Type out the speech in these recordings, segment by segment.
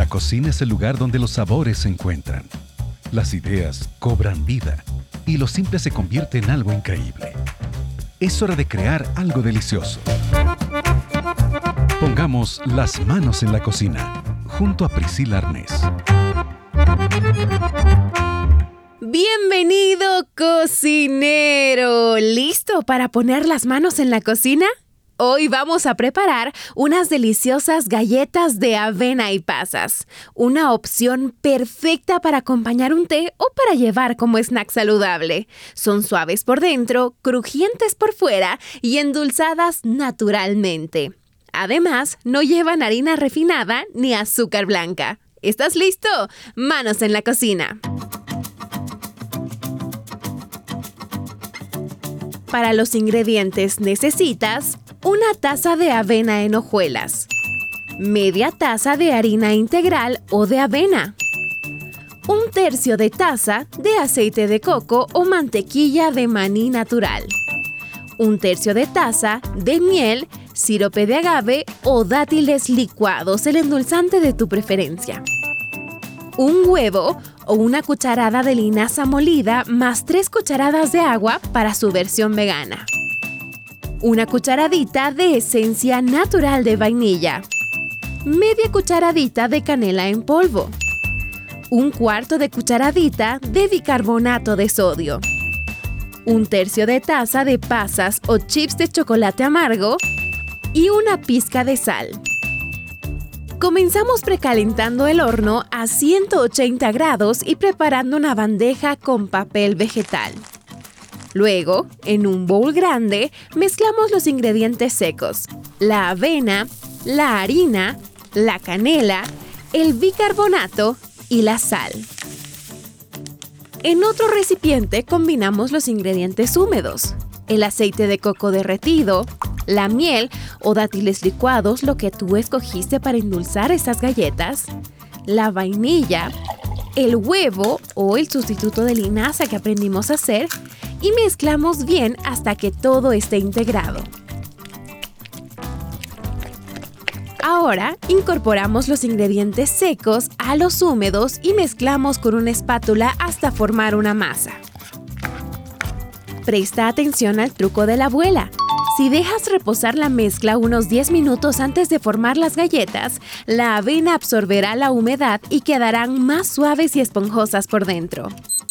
cocina es el lugar donde los sabores se encuentran. Las ideas cobran vida y lo simple se convierte en algo increíble. Es hora de crear algo delicioso. Pongamos las manos en la cocina, junto a Priscila Arnés. ¡Bienvenido, cocinero! ¿Listo para poner las manos en la cocina? Hoy vamos a preparar unas deliciosas galletas de avena y pasas. Una opción perfecta para acompañar un té o para llevar como snack saludable. Son suaves por dentro, crujientes por fuera y endulzadas naturalmente. Además, no llevan harina refinada ni azúcar blanca. ¿Estás listo? ¡Manos en la cocina! Para los ingredientes necesitas una taza de avena en hojuelas, media taza de harina integral o de avena, un tercio de taza de aceite de coco o mantequilla de maní natural, un tercio de taza de miel, sirope de agave o dátiles licuados, el endulzante de tu preferencia, un huevo o una cucharada de linaza molida más 3 cucharadas de agua para su versión vegana. Una cucharadita de esencia natural de vainilla. Media cucharadita de canela en polvo. Un cuarto de cucharadita de bicarbonato de sodio. Un tercio de taza de pasas o chips de chocolate amargo. Y una pizca de sal. Comenzamos precalentando el horno a 180 grados y preparando una bandeja con papel vegetal. Luego, en un bowl grande, mezclamos los ingredientes secos, la avena, la harina, la canela, el bicarbonato y la sal. En otro recipiente combinamos los ingredientes húmedos, el aceite de coco derretido, la miel o dátiles licuados, lo que tú escogiste para endulzar estas galletas, la vainilla, el huevo o el sustituto de linaza que aprendimos a hacer y mezclamos bien hasta que todo esté integrado. Ahora incorporamos los ingredientes secos a los húmedos y mezclamos con una espátula hasta formar una masa. Presta atención al truco de la abuela. Si dejas reposar la mezcla unos 10 minutos antes de formar las galletas, la avena absorberá la humedad y quedarán más suaves y esponjosas por dentro.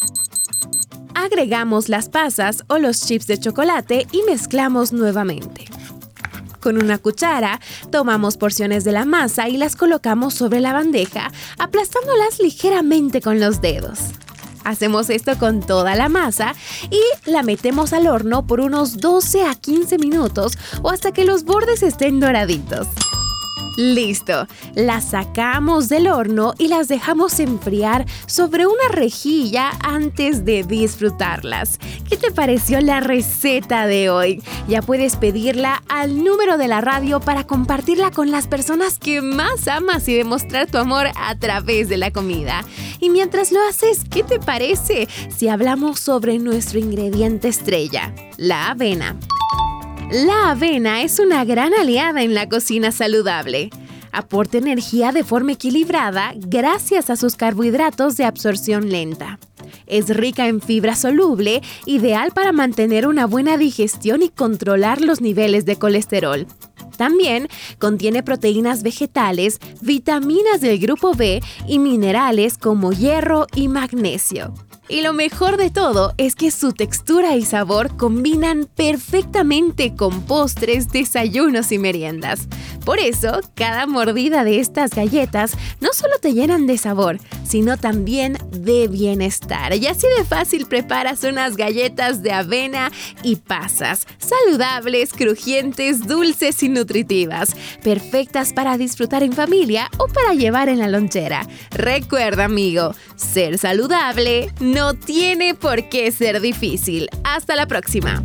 Agregamos las pasas o los chips de chocolate y mezclamos nuevamente. Con una cuchara, tomamos porciones de la masa y las colocamos sobre la bandeja, aplastándolas ligeramente con los dedos. Hacemos esto con toda la masa y la metemos al horno por unos 12 a 15 minutos o hasta que los bordes estén doraditos. ¡Listo! Las sacamos del horno y las dejamos enfriar sobre una rejilla antes de disfrutarlas. ¿Qué te pareció la receta de hoy? Ya puedes pedirla al número de la radio para compartirla con las personas que más amas y demostrar tu amor a través de la comida. Y mientras lo haces, ¿qué te parece si hablamos sobre nuestro ingrediente estrella, la avena? La avena es una gran aliada en la cocina saludable. Aporta energía de forma equilibrada gracias a sus carbohidratos de absorción lenta. Es rica en fibra soluble, ideal para mantener una buena digestión y controlar los niveles de colesterol. También contiene proteínas vegetales, vitaminas del grupo B y minerales como hierro y magnesio. Y lo mejor de todo es que su textura y sabor combinan perfectamente con postres, desayunos y meriendas. Por eso, cada mordida de estas galletas no solo te llenan de sabor, sino también de bienestar. Y así de fácil preparas unas galletas de avena y pasas, saludables, crujientes, dulces y nutritivas, perfectas para disfrutar en familia o para llevar en la lonchera. Recuerda, amigo, ser saludable no tiene por qué ser difícil. Hasta la próxima.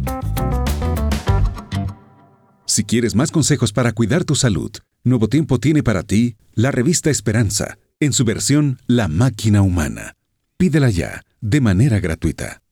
Si quieres más consejos para cuidar tu salud, Nuevo Tiempo tiene para ti la revista Esperanza, en su versión La Máquina Humana. Pídela ya, de manera gratuita.